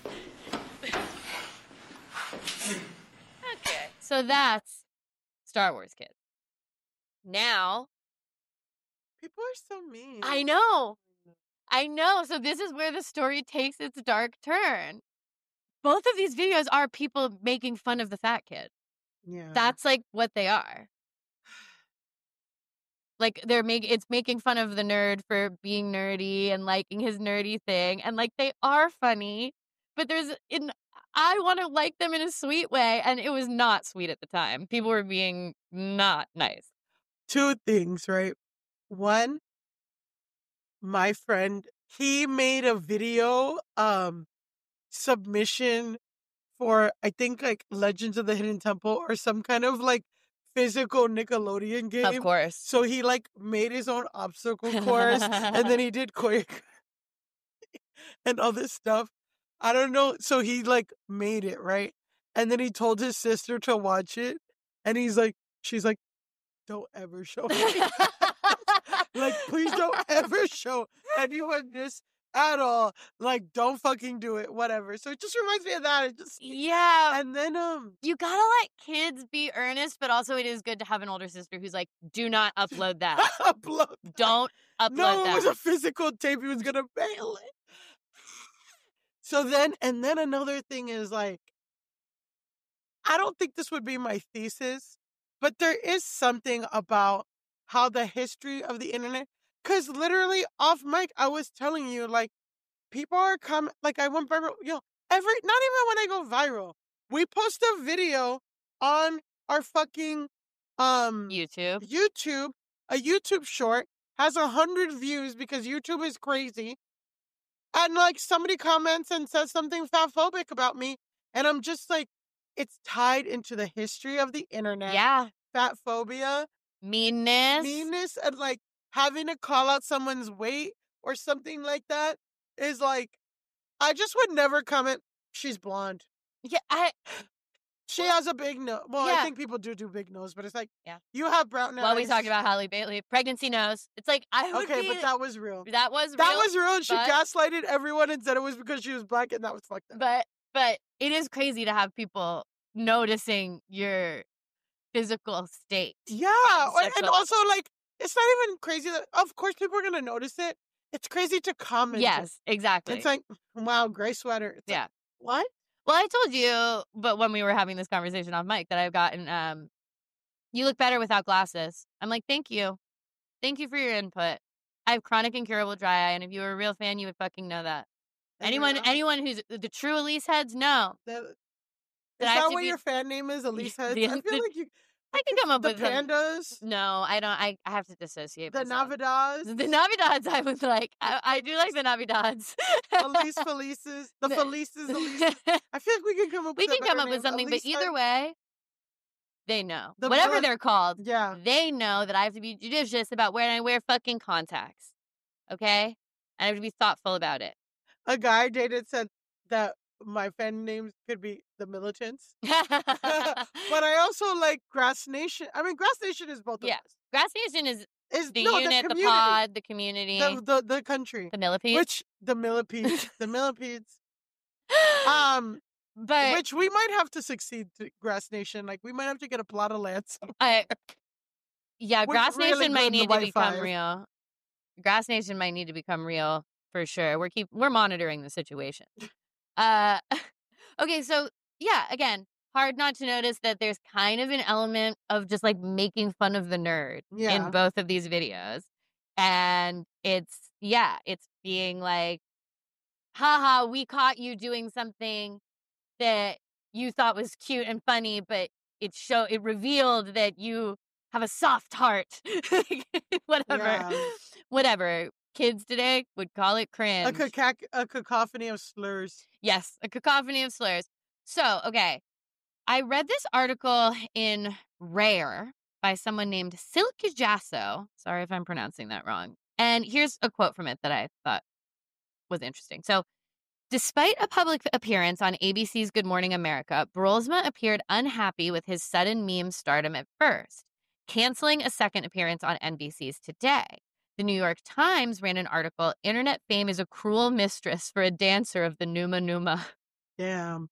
Okay. So that's Star Wars Kid. Now, people are so mean. I know. I know. So this is where the story takes its dark turn. Both of these videos are people making fun of the fat kid. Yeah. That's like what they are. Like they're making it's making fun of the nerd for being nerdy and liking his nerdy thing, and like they are funny, but there's in I want to like them in a sweet way, and it was not sweet at the time. People were being not nice. Two things, right? One, my friend, he made a video um submission for I think like Legends of the Hidden Temple or some kind of like physical Nickelodeon game. Of course. So he like made his own obstacle course and then he did choreography and all this stuff. I don't know. So he like made it, right? And then he told his sister to watch it. And he's like, she's like, don't ever show me. Like, please don't ever show anyone this at all. Like, don't fucking do it. Whatever. So it just reminds me of that. It just Yeah. And then um You gotta let kids be earnest, but also it is good to have an older sister who's like, do not upload that. upload. Don't upload No, that. it was a physical tape. He was gonna mail it. So then, and then another thing is like, I don't think this would be my thesis, but there is something about how the history of the internet, because literally off mic, I was telling you, like, people are coming, like, I went viral, you know, every, not even when I go viral, we post a video on our fucking, um, YouTube. YouTube, a YouTube short has a hundred views because YouTube is crazy. And like somebody comments and says something fatphobic about me. And I'm just like, it's tied into the history of the internet. Yeah. Fat phobia, Meanness. meanness, and like having to call out someone's weight or something like that is like, I just would never comment, she's blonde. Yeah, I She has a big nose. Well, Yeah. I think people do do big nose, but it's like, Yeah. you have brown nose. well, we talked about Halle Bailey. Pregnancy nose. It's like I would Okay, be but that was real. that was That real, was real. And she but- gaslighted everyone and said it was because she was black, and that was fucked up. but but it is crazy to have people noticing your physical state. Yeah, on or- such and a- also like it's not even crazy that of course people are gonna notice it. It's crazy to comment. it. Yes, exactly. It's like, wow, gray sweater. It's like, yeah. what? Well, I told you, but when we were having this conversation off mic, that I've gotten, um, you look better without glasses. I'm like, thank you. Thank you for your input. I have chronic incurable dry eye, and if you were a real fan, you would fucking know that. And Anyone, you're not- anyone who's the true Elise heads know. that- that Is I have that to what be- your fan name is? Elise Heads? the- I feel the- like you. I can come up the with some- pandas, No, I don't. I, I have to dissociate the myself. Navidads, The Navidads, I was like, I, I do like the Navidads. Elise Felices, the The- Felices, Elises. I feel like we can come up. we with a can come better up with name. something, but Elise either Heads. way, they know. The Whatever blood- they're called, Yeah. they know that I have to be judicious about when I wear fucking contacts. Okay? I have to be thoughtful about it. A guy I dated said that my fan names could be the Militants. But I also like Grass Nation. I mean, Grass Nation is both Yeah. of us. Grass Nation is Is the no, unit, the, community. pod, the community, the the, the country, the millipedes. which the millipedes, the millipedes. Um, but which we might have to succeed to Grass Nation. Like we might have to get a plot of land. I, yeah, We're Grass really Nation good might in the need to white become five. real. Grass Nation might need to become real for sure. We're keep we're monitoring the situation. Uh, okay, so yeah, again, hard not to notice that there's kind of an element of just like making fun of the nerd Yeah. in both of these videos, and it's yeah, it's being like, haha, we caught you doing something that you thought was cute and funny, but it show it revealed that you have a soft heart. Whatever. Yeah. Whatever. Kids today would call it A, cringe. caca- a cacophony of slurs. Yes, a cacophony of slurs. So, okay. I read this article in Rare by someone named Silke Jasso. Sorry if I'm pronouncing that wrong. And here's a quote from it that I thought was interesting. So, despite a public appearance on A B C's Good Morning America, Brolsma appeared unhappy with his sudden meme stardom at first, canceling a second appearance on N B C's Today. The New York Times ran an article, Internet Fame is a Cruel Mistress for a Dancer of the Numa Numa. Damn.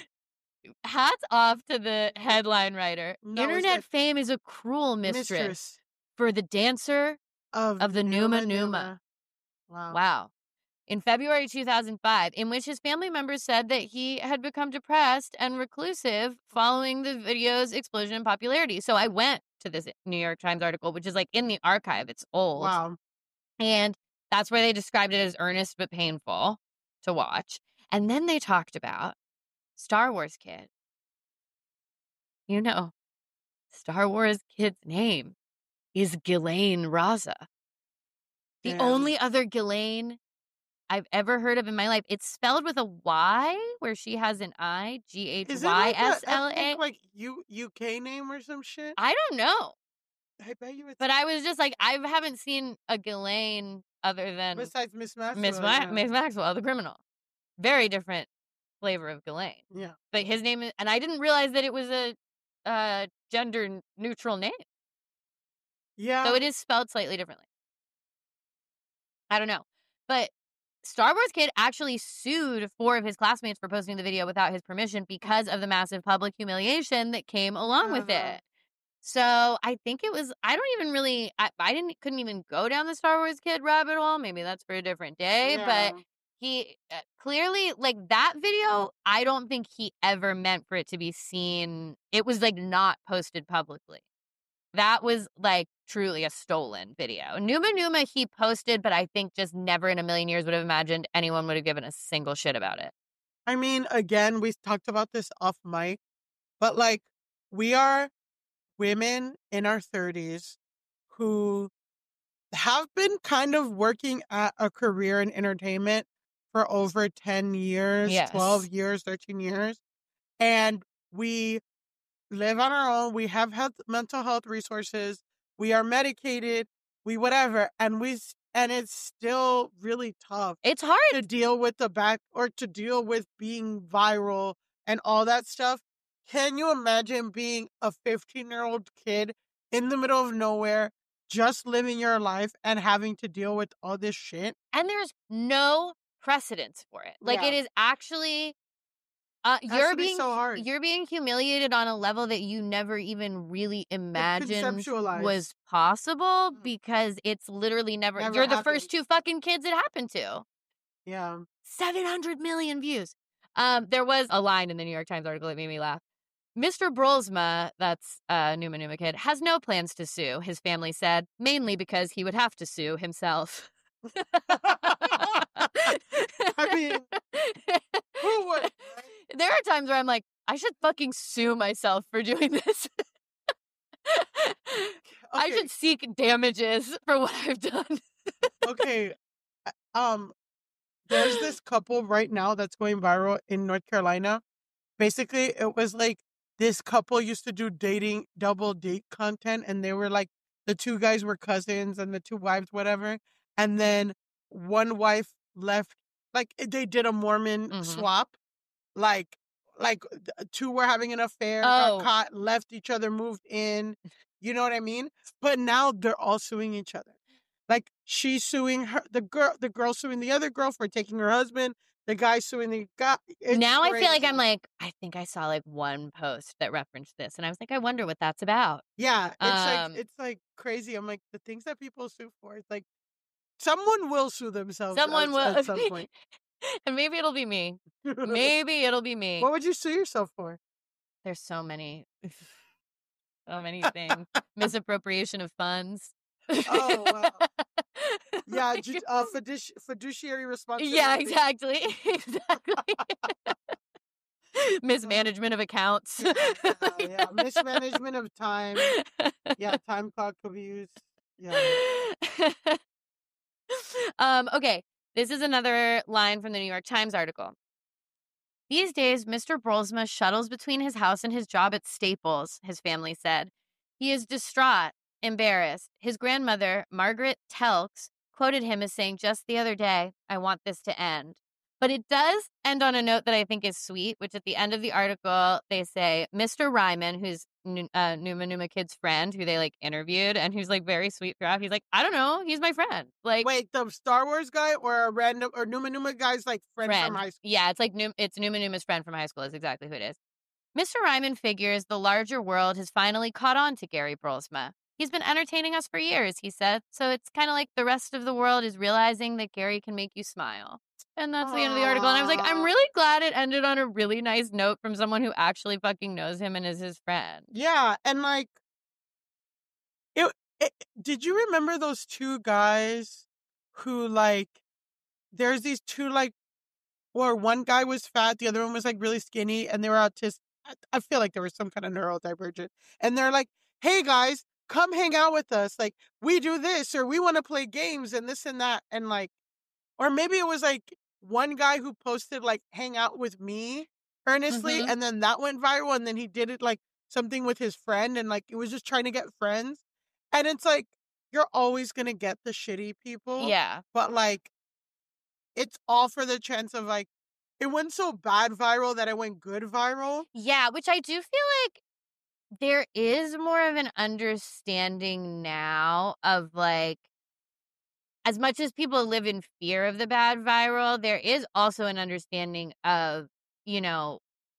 Hats off to the headline writer. No, it's Internet like- Fame is a cruel mistress, Mistress for the dancer of, of the Numa Numa. Wow. Wow. In February two thousand five, in which his family members said that he had become depressed and reclusive following the video's explosion in popularity. So I went to this New York Times article, which is like in the archive. It's old. Wow. And that's where they described it as earnest but painful to watch. And then they talked about Star Wars Kid. You know, Star Wars Kid's name is Ghislaine Raza. The Damn. only other Ghislaine I've ever heard of in my life. It's spelled with a Y where she has an I, G H Is it Y like S a L ethnic, A. like U UK name or some shit? I don't know. I bet you it's. But I was just like, I haven't seen a Ghislaine other than besides Miss Maxwell. Miss Ma- yeah. Miss Maxwell, the criminal. Very different flavor of Ghislaine. Yeah. But his name is, and I didn't realize that it was a uh, gender neutral name. Yeah. So it is spelled slightly differently. I don't know. But Star Wars Kid actually sued four of his classmates for posting the video without his permission because of the massive public humiliation that came along with Uh-huh. it. So I think it was, I don't even really, I, I didn't, couldn't even go down the Star Wars Kid rabbit hole. Maybe that's for a different day. But Yeah. he uh, clearly, like that video, I don't think he ever meant for it to be seen. It was like not posted publicly. That was like truly a stolen video. Numa Numa he posted, but I think just never in a million years would have imagined anyone would have given a single shit about it. I mean, again, we talked about this off mic, but like we are women in our thirties who have been kind of working at a career in entertainment for over ten years, Yes. twelve years, thirteen years. And we live on our own. We have health, mental health resources. We are medicated. We whatever. And we, s- and it's still really tough It's hard. to deal with the back or to deal with being viral and all that stuff. Can you imagine being a fifteen year old kid in the middle of nowhere, just living your life and having to deal with all this shit? And there's no precedence for it. Like Yeah. it is actually uh Has you're to be being so hard. you're being humiliated on a level that you never even really imagined conceptualize. was possible Mm. because it's literally never, Never you're the happened. first two fucking kids it happened to. Yeah. seven hundred million views. Um, there was a line in the New York Times article that made me laugh. Mister Brolsma, that's uh, Numa Numa Kid, has no plans to sue, his family said, mainly because he would have to sue himself. I mean, who would? There are times where I'm like, I should fucking sue myself for doing this. I Okay. should seek damages for what I've done. Okay. Um, there's this couple right now that's going viral in North Carolina. Basically, it was like this couple used to do dating double date content, and they were like the two guys were cousins and the two wives, whatever. And then one wife left, like they did a Mormon Mhm. swap, like like th- two were having an affair, Oh. got caught, left each other, moved in. You know what I mean? But now they're all suing each other. Like she's suing her, the girl, the girl suing the other girl for taking her husband. The guy suing the guy. It's Now I feel like crazy. I'm like, I think I saw like one post that referenced this, and I was like, I wonder what that's about. Yeah, it's Um, like it's like crazy. I'm like the things that people sue for. It's like someone will sue themselves. Someone at, will, at some point. and maybe it'll be me. Maybe it'll be me. What would you sue yourself for? There's so many, so many things. Misappropriation of funds. Oh, wow. Yeah, Like, ju- uh, fiduci- fiduciary responsibility. yeah, exactly, exactly. Mismanagement of accounts. Yeah, yeah, yeah. Mismanagement of time. Yeah, time clock could be used. Yeah. um, okay, this is another line from the New York Times article. These days, Mister Brolsma shuttles between his house and his job at Staples, his family said. He is distraught, embarrassed. His grandmother, Margaret Telks, quoted him as saying just the other day, I want this to end. But it does end on a note that I think is sweet, which at the end of the article, they say, Mister Ryman, who's uh, Numa Numa Kid's friend, who they like interviewed, and who's like very sweet throughout. He's like, I don't know, he's my friend. Like, Wait, the Star Wars guy or a random or Numa Numa guy's like friend, friend. from high school? Yeah, it's like Num- it's Numa Numa's friend from high school is exactly who it is. Mister Ryman figures the larger world has finally caught on to Gary Brolsma. He's been entertaining us for years, he said. So it's kind of like the rest of the world is realizing that Gary can make you smile. And that's the end of the article. And I was like, I'm Aw. really glad it ended on a really nice note from someone who actually fucking knows him and is his friend. Yeah, and like, it, it. Did you remember those two guys who like? There's these two like, or one guy was fat, the other one was like really skinny, and they were autistic. I- I feel like there was some kind of neurodivergent, and they're like, "Hey guys, come hang out with us. Like, we do this, or we want to play games, and this and that, and like." Or maybe it was like one guy who posted like hang out with me earnestly Mhm. and then that went viral and then he did it like something with his friend and like it was just trying to get friends. And it's like you're always going to get the shitty people, Yeah. but like it's all for the chance of like it went so bad viral that it went good viral. Yeah, which I do feel like there is more of an understanding now of like, as much as people live in fear of the bad viral, there is also an understanding of, you know,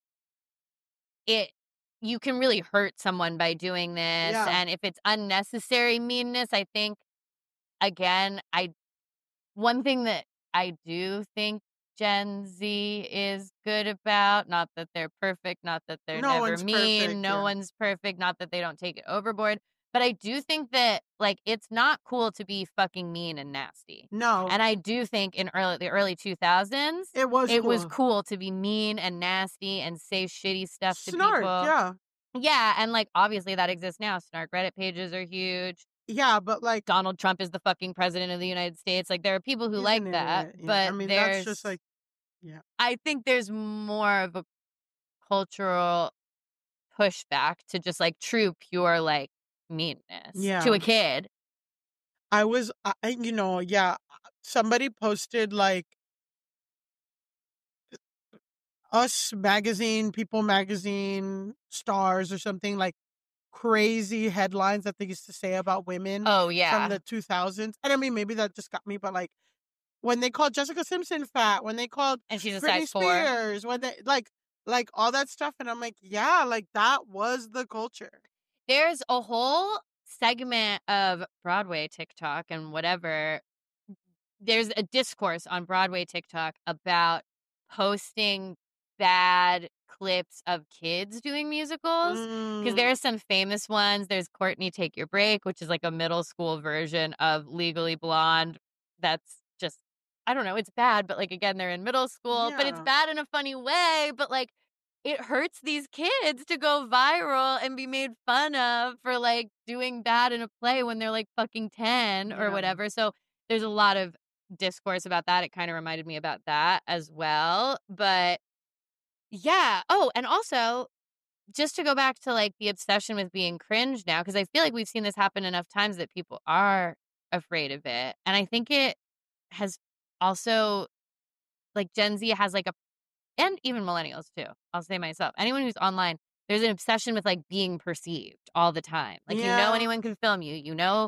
it, you can really hurt someone by doing this. Yeah. And if it's unnecessary meanness, I think, again, I, one thing that I do think Gen Z is good about, not that they're perfect, not that they're No never one's mean, perfect, no yeah. one's perfect, not that they don't take it overboard. But I do think that, like, it's not cool to be fucking mean and nasty. No. And I do think in early the early two thousands, it was it cool. was cool to be mean and nasty and say shitty stuff to Snark, people. yeah. Yeah, and, like, obviously that exists now. Snark Reddit pages are huge. Yeah, but like Donald Trump is the fucking president of the United States. Like, there are people who he's like an that. idiot, yeah. But I mean there's, that's just like I think there's more of a cultural pushback to just, like, true, pure, like, meanness Yeah. to a kid. I was, I, I- you know, yeah. Somebody posted like Us magazine, People magazine, Stars or something like crazy headlines that they used to say about women Oh, yeah. from the two thousands. And I mean, maybe that just got me, but like when they called Jessica Simpson fat, when they called And she's a Britney size four. Spears, when they like, like all that stuff. And I'm like, yeah, like that was the culture. There's a whole segment of Broadway TikTok and whatever. There's a discourse on Broadway TikTok about posting bad clips of kids doing musicals. Because Mm, there are some famous ones. There's Courtney Take Your Break, which is like a middle school version of Legally Blonde. That's just, I don't know, it's bad, but like again, they're in middle school, but it's Yeah. bad in a funny way. But like, it hurts these kids to go viral and be made fun of for like doing bad in a play when they're like fucking ten or Yeah. whatever. So there's a lot of discourse about that. It kind of reminded me about that as well. But yeah. Oh, and also just to go back to like the obsession with being cringe now, because I feel like we've seen this happen enough times that people are afraid of it. And I think it has also, like, Gen Z has like a and even millennials too. I'll say myself. Anyone who's online, there's an obsession with like being perceived all the time. Like you know Yeah. anyone can film you. You know,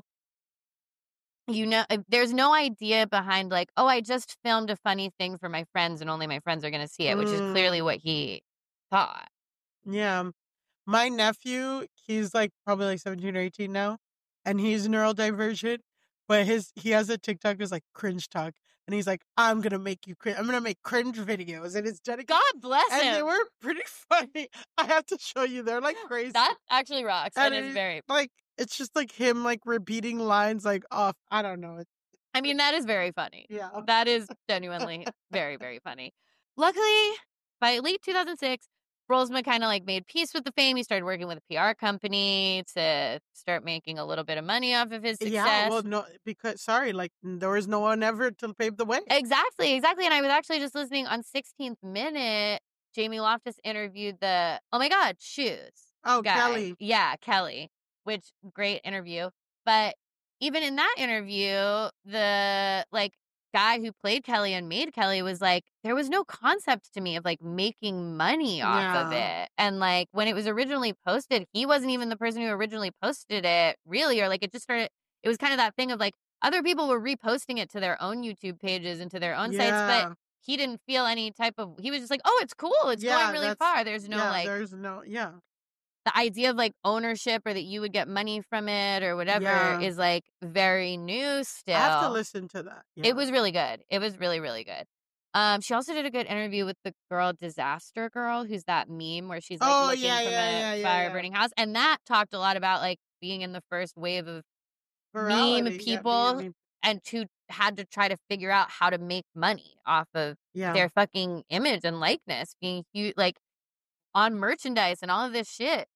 you know. uh, There's no idea behind like, oh, I just filmed a funny thing for my friends, and only my friends are gonna see it, which is clearly Mm. what he thought. Yeah. My nephew, he's like probably like seventeen or eighteen now, and he's neurodivergent, but his he has a TikTok that's like cringe talk, and he's like, I'm gonna make you cringe. I'm gonna make cringe videos, and it's dedicated. God bless And they him. were pretty funny. I have to show you. They're like crazy. That actually rocks, and, and it's it- very. like it's just like him like repeating lines like off. I don't know. It's, I mean, that is very funny. yeah. That is genuinely very, very funny. Luckily, by late two thousand six, Brolsma kind of like made peace with the fame. He started working with a P R company to start making a little bit of money off of his success. Yeah. Well, no, because sorry, like there was no one ever to pave the way. Exactly, exactly. And I was actually just listening on sixteenth Minute. Jamie Loftus interviewed the, oh my God, Shoes Oh, guy. Kelly. Yeah, Kelly, which great interview. But even in that interview, the like guy who played Kelly and made Kelly was like, there was no concept to me of like making money off of Yeah. it. And like when it was originally posted, he wasn't even the person who originally posted it, really, or like it just started, it was kind of that thing of like other people were reposting it to their own YouTube pages and to their own sites, Yeah. but he didn't feel any type of, he was just like, oh, it's cool. It's Yeah, going really that's- far. There's no yeah, like, there's no, yeah. the idea of like ownership or that you would get money from it or whatever Yeah. is like very new still. I have to listen to that. Yeah. It was really good. It was really, really good. Um, she also did a good interview with the girl Disaster Girl, who's that meme where she's like Oh, looking yeah, from yeah, a yeah, yeah, fire yeah. burning house. And that talked a lot about like being in the first wave of Virality, meme yeah, people being- and who had to try to figure out how to make money off of Yeah. their fucking image and likeness being huge, like on merchandise and all of this shit.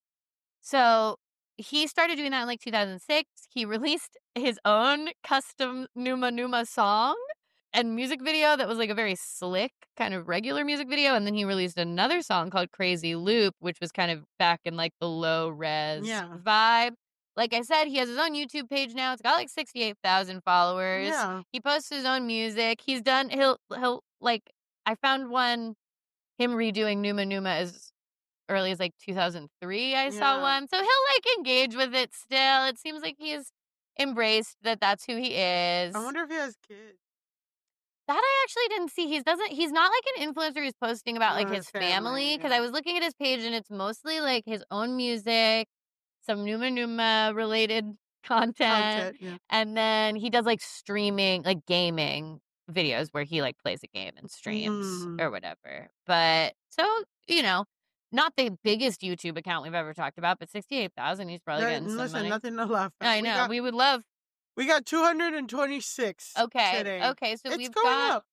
So he started doing that in like two thousand six. He released his own custom Numa Numa song and music video that was like a very slick kind of regular music video. And then he released another song called Crazy Loop, which was kind of back in like the low res Yeah. vibe. Like I said, he has his own YouTube page now. It's got like sixty-eight thousand followers. Yeah. He posts his own music. He's done, he'll, he'll, like, I found one, him redoing Numa Numa as early as like two thousand three. I saw Yeah. one. So he'll like engage with it still. It seems like he's embraced that that's who he is. I wonder if he has kids. That I actually didn't see. He doesn't, he's not like an influencer who's posting about like No, his his family, family. Cause yeah. I was looking at his page and it's mostly like his own music, some Numa Numa related content. Content, yeah. And then he does like streaming, like gaming videos where he like plays a game and streams Mm. or whatever. But so, you know, not the biggest YouTube account we've ever talked about, but sixty-eight thousand, he's probably There- getting some listen, money. nothing to laugh at. I We know. got, We would love. we got two hundred twenty-six Okay. today. Okay. So It's we've going got up.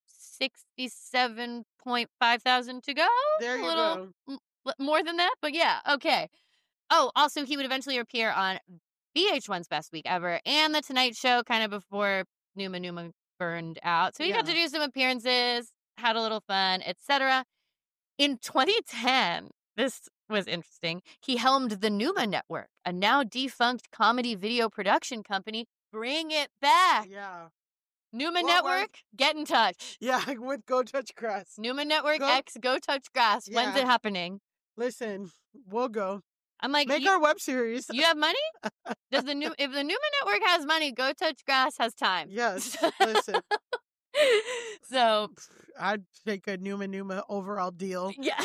sixty-seven point five thousand to go. There a you little go. m- l- more than that, but yeah. Okay. Oh, also, he would eventually appear on V H one's Best Week Ever and The Tonight Show kind of before Numa Numa burned out. So he got to Yeah. do some appearances, had a little fun, et cetera. In twenty ten, this was interesting. He helmed the Numa Network, a now defunct comedy video production company. Bring it back. Yeah. Numa What was- Network, get in touch. Yeah, I would go touch grass. Numa Network Go- X, go touch grass. When's Yeah. it happening? Listen, we'll go. I'm like, Make you, our web series. you have money? Does the new if the Numa Network has money, Go Touch Grass has time. Yes. Listen, So I'd take a Numa Numa overall deal. yeah.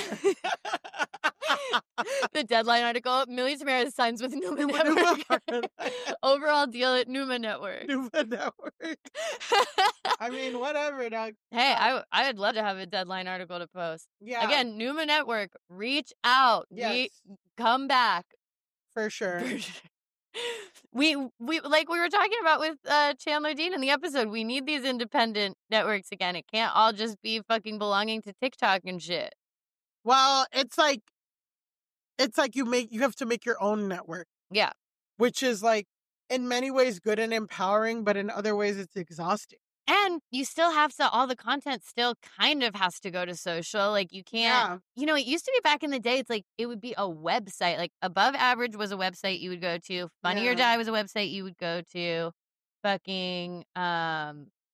The Deadline article, Millie Tamara signs with Numa Numa Network. Network. Overall deal at Numa Network. Numa Network. I mean, whatever. Dog. Hey, I I would love to have a Deadline article to post. Yeah. Again, Numa Network, reach out. Yes, We come back. for sure. we we like we were talking about with uh Chandler Dean in the episode. We need these independent networks again. It can't all just be fucking belonging to TikTok and shit. Well, it's like, it's like you make you have to make your own network, Yeah. which is like in many ways good and empowering, but in other ways it's exhausting. And you still have to, all the content still kind of has to go to social. Like you can't, Yeah. you know, it used to be back in the day, it's like it would be a website. Like Above Average was a website you would go to. Funny or Yeah. Die was a website you would go to. Fucking, um,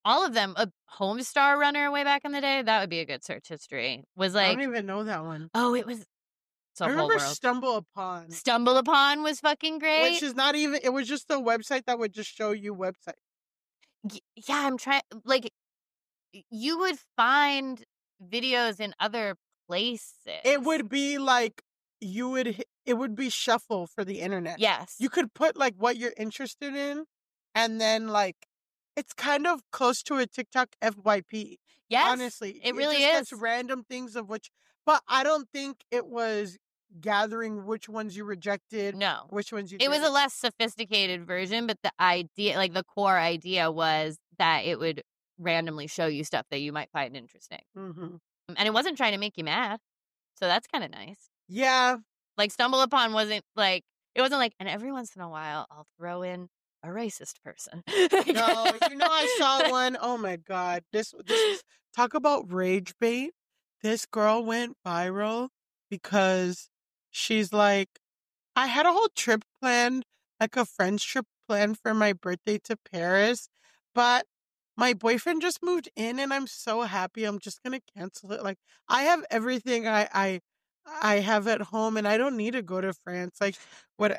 all of them. A Homestar Runner way back in the day, that would be a good search history. Was I like, don't even know that one. oh, it was. It's a I whole remember world. Stumble Upon, Stumble Upon was fucking great. which is not even. It was just a website that would just show you websites. Y- yeah, I'm trying. Like, you would find videos in other places. It would be like you would. hi- It would be shuffle for the internet. Yes. You could put like what you're interested in, and then like it's kind of close to a TikTok F Y P. Yes. Honestly, it really just is. gets random things of which, but I don't think it was gathering which ones you rejected, No. which ones you. It was a didn't. less sophisticated version, but the idea, like the core idea was that it would randomly show you stuff that you might find interesting. Mhm. And it wasn't trying to make you mad. So that's kind of nice. Yeah, Like Stumble Upon wasn't like, it wasn't like, and every once in a while I'll throw in a racist person. no, you know I saw one. Oh my god, this this is talk about rage bait. This girl went viral because she's like, I had a whole trip planned, like a friend's trip planned for my birthday to Paris, but my boyfriend just moved in and I'm so happy. I'm just gonna cancel it. Like I have everything I I I have at home and I don't need to go to France. Like what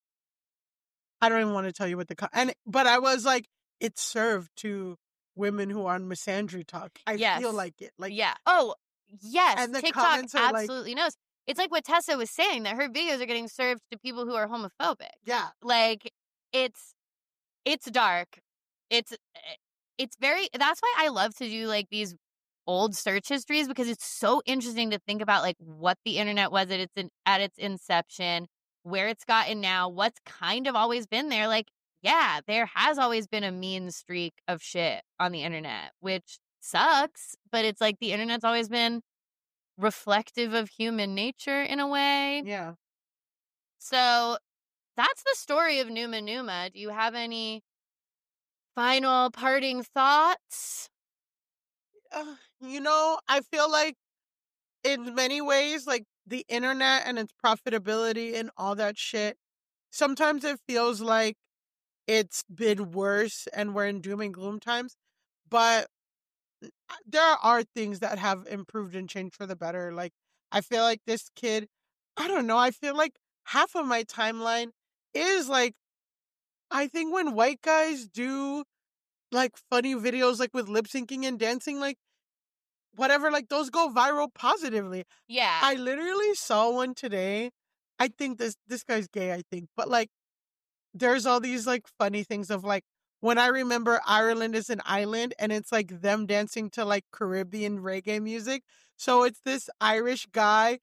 I don't even want to tell you what the co- and but I was like, it's served to women who are on misandry talk. I Yes. feel like it. Like yeah. Oh, yes. And the TikTok comments are like- absolutely knows. It's like what Tessa was saying, that her videos are getting served to people who are homophobic. yeah. Like, it's it's dark. It's it's very, that's why I love to do like these old search histories, because it's so interesting to think about like what the internet was at its in, at its inception, where it's gotten now, what's kind of always been there. Like, yeah, there has always been a mean streak of shit on the internet, which sucks, but it's like the internet's always been reflective of human nature in a way. Yeah. So that's the story of Numa Numa. Do you have any final parting thoughts? Uh, you know, I feel like in many ways, like the internet and its profitability and all that shit, sometimes it feels like it's been worse and we're in doom and gloom times. But there are things that have improved and changed for the better. Like, I feel like this kid, I don't know, I feel like half of my timeline is like, I think when white guys do like funny videos, like with lip syncing and dancing, like whatever, like those go viral positively. Yeah. I literally saw one today. I think this this guy's gay, I think. But like there's all these like funny things of like when I remember Ireland is an island and it's like them dancing to like Caribbean reggae music. So it's this Irish guy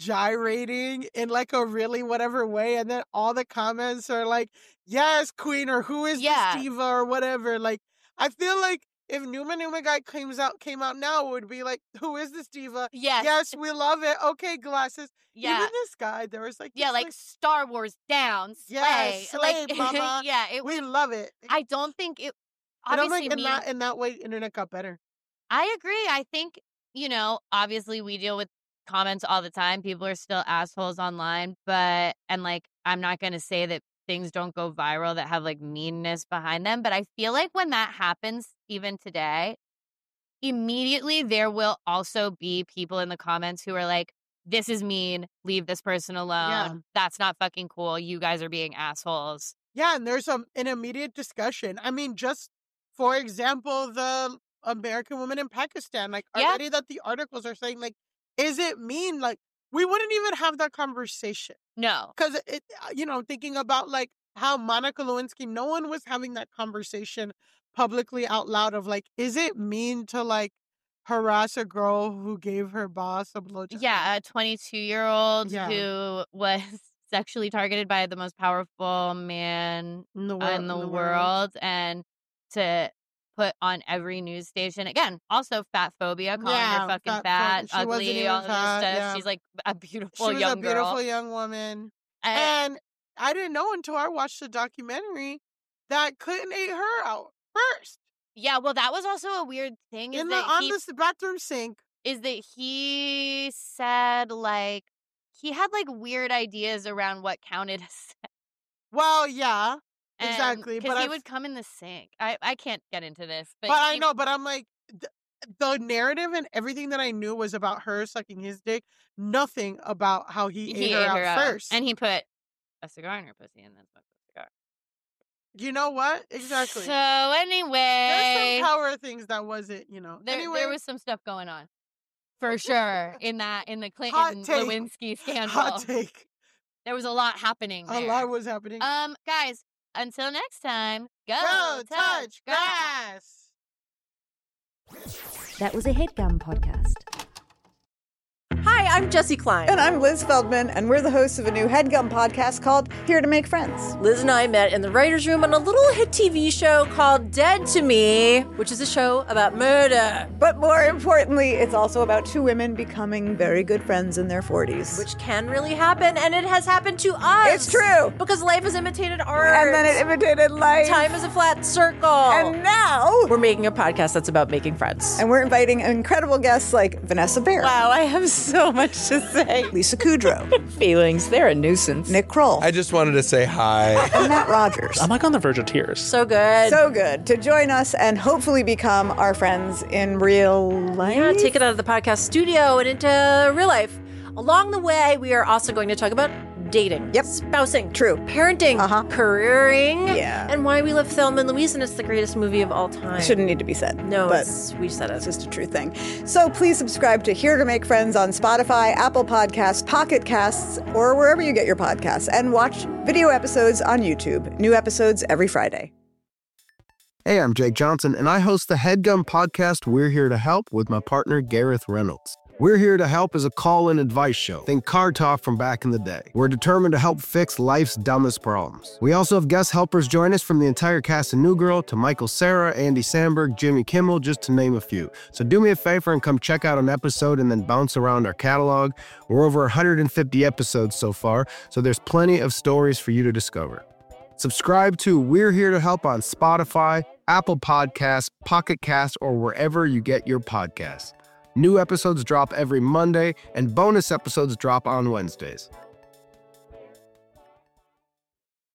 gyrating in like a really whatever way, and then all the comments are like, yes, queen, or who is Yeah. this diva or whatever. Like I feel like if Numa Numa guy comes out came out now, it would be like, who is this diva? Yes. Yes, we love it. Okay, glasses. Yeah. Even this guy, there was like Yeah, this, like Star Wars down, slay. Yes, slay, like, mama. yeah, it, we love it. I don't think it, And I'm obviously like, in me, that in that way, internet got better. I agree. I think, you know, obviously we deal with comments all the time. People are still assholes online, but, and like, I'm not going to say that things don't go viral that have like meanness behind them, but I feel like when that happens, even today, immediately there will also be people in the comments who are like, this is mean, leave this person alone. Yeah. That's not fucking cool. You guys are being assholes. Yeah, and there's um, an immediate discussion. I mean, just for example, the American woman in Pakistan, like Yeah. already that the articles are saying, like, is it mean? Like, we wouldn't even have that conversation. No. Because, it, uh, you know, thinking about like how Monica Lewinsky, no one was having that conversation publicly out loud of like, is it mean to like harass a girl who gave her boss a blowjob? Yeah, a twenty-two-year-old Yeah. who was sexually targeted by the most powerful man in the, uh, wor- in the, world, and to put on every news station again. Also, fat phobia, calling Yeah, her fucking fat fat, phobe- she wasn't ugly, even all this fat, stuff. yeah. She's like a She beautiful was young a beautiful girl. young woman. And- And I didn't know until I watched the documentary that Clinton ate her out first yeah, well, that was also a weird thing. Is in the that on he, the s- bathroom sink. is that he said like he had like weird ideas around what counted as sex. Well, yeah, And, Exactly, because but he I've- would come in the sink. I I can't get into this, but, But I he- know, but I'm like, th- the narrative and everything that I knew was about her sucking his dick. Nothing about how he, he ate her out first. and he put a cigar in her pussy and then smoked the cigar. You know what? Exactly. So There's anyway, some power things that wasn't, you know. there, anyway, there was some stuff going on for sure in that in the Hot Clinton take. Lewinsky scandal. hot take. There was a lot happening A there. lot was happening. Um, guys, until next time, go, Go touch grass. grass. That was a HeadGum podcast. Hi, I'm Jessie Klein. And I'm Liz Feldman, and we're the hosts of a new HeadGum podcast called Here to Make Friends. Liz and I met in the writer's room on a little hit T V show called Dead to Me, which is a show about murder. But more importantly, it's also about two women becoming very good friends in their forties. Which can really happen, and it has happened to us. It's true. Because life has imitated art. And then it imitated life. Time is a flat circle. And now we're making a podcast that's about making friends. And we're inviting incredible guests like Vanessa Bayer. Wow, I have so much to say. Lisa Kudrow. Feelings, they're a nuisance. Nick Kroll. I just wanted to say hi. And Matt Rogers. I'm like on the verge of tears. So good. So good to join us and hopefully become our friends in real life. Yeah, take it out of the podcast studio and into real life. Along the way, we are also going to talk about dating. Yep. Spousing. True. Parenting. Uh-huh. Careering. Yeah. And why we love Thelma and Louise, and it's the greatest movie of all time. Shouldn't need to be said. No, but it's, we said it's it. just a true thing. So please subscribe to Here to Make Friends on Spotify, Apple Podcasts, Pocket Casts, or wherever you get your podcasts. And watch video episodes on YouTube. New episodes every Friday. Hey, I'm Jake Johnson, and I host the HeadGum podcast, We're Here to Help, with my partner, Gareth Reynolds. We're Here to Help is a call-in advice show. Think Car Talk from back in the day. We're determined to help fix life's dumbest problems. We also have guest helpers join us from the entire cast of New Girl to Michael Cera, Andy Samberg, Jimmy Kimmel, just to name a few. So do me a favor and come check out an episode and then bounce around our catalog. We're over one hundred fifty episodes so far, so there's plenty of stories for you to discover. Subscribe to We're Here to Help on Spotify, Apple Podcasts, Pocket Casts, or wherever you get your podcasts. New episodes drop every Monday, and bonus episodes drop on Wednesdays.